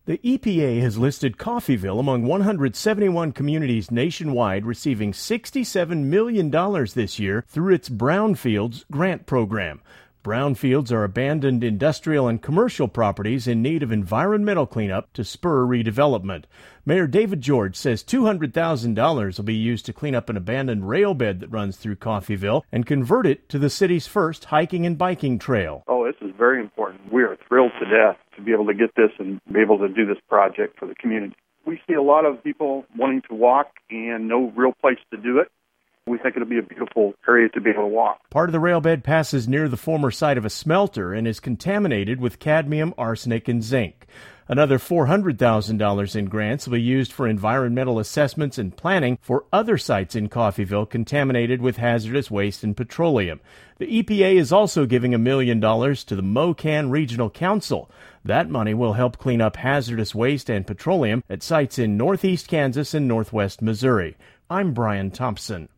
The EPA has listed Coffeyville among 171 communities nationwide receiving $67 million this year through its Brownfields grant program. Brownfields are abandoned industrial and commercial properties in need of environmental cleanup to spur redevelopment. Mayor David George says $200,000 will be used to clean up an abandoned rail bed that runs through Coffeyville and convert it to the city's first hiking and biking trail. Oh, this is very important. We are thrilled to death to be able to get this and be able to do this project for the community. We see a lot of people wanting to walk and no real place to do it. We think it'll be a beautiful area to be able to walk. Part of the rail bed passes near the former site of a smelter and is contaminated with cadmium, arsenic, and zinc. Another $400,000 in grants will be used for environmental assessments and planning for other sites in Coffeyville contaminated with hazardous waste and petroleum. The EPA is also giving $1 million to the MoCan Regional Council. That money will help clean up hazardous waste and petroleum at sites in northeast Kansas and northwest Missouri. I'm Brian Thompson.